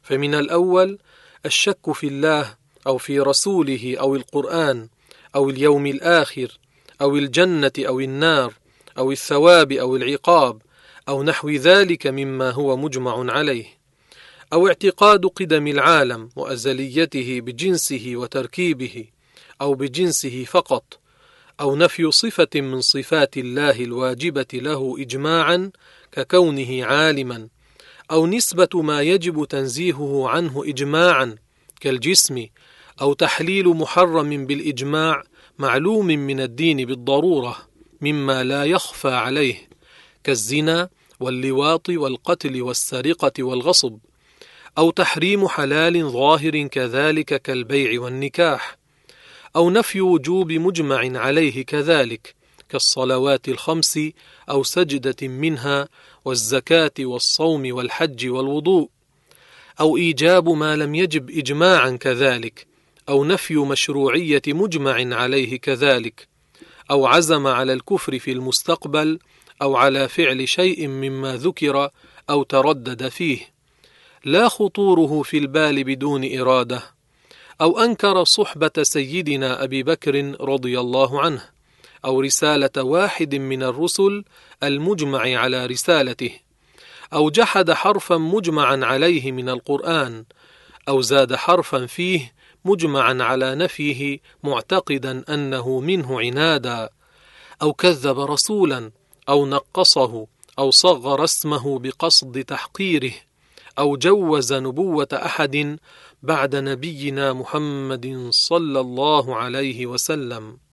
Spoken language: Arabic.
فمن الأول الشك في الله أو في رسوله أو القرآن أو اليوم الآخر أو الجنة أو النار أو الثواب أو العقاب أو نحو ذلك مما هو مجمع عليه، أو اعتقاد قدم العالم وأزليته بجنسه وتركيبه أو بجنسه فقط، أو نفي صفة من صفات الله الواجبة له إجماعا ككونه عالما، أو نسبة ما يجب تنزيهه عنه إجماعا كالجسم، أو تحليل محرم بالإجماع معلوم من الدين بالضرورة مما لا يخفى عليه كالزنا واللواط والقتل والسرقة والغصب، أو تحريم حلال ظاهر كذلك كالبيع والنكاح، أو نفي وجوب مجمع عليه كذلك كالصلوات الخمس أو سجدة منها والزكاة والصوم والحج والوضوء، أو إيجاب ما لم يجب إجماعا كذلك، أو نفي مشروعية مجمع عليه كذلك، أو عزم على الكفر في المستقبل أو على فعل شيء مما ذكر أو تردد فيه لا خطوره في البال بدون إرادة، أو أنكر صحبة سيدنا أبي بكر رضي الله عنه، أو رسالة واحد من الرسل المجمع على رسالته، أو جحد حرفا مجمعا عليه من القرآن، أو زاد حرفا فيه مجمعا على نفيه معتقدا أنه منه عنادا، أو كذب رسولا أو نقصه أو صغر اسمه بقصد تحقيره، أو جوز نبوة أحد بعد نبينا محمد صلى الله عليه وسلم.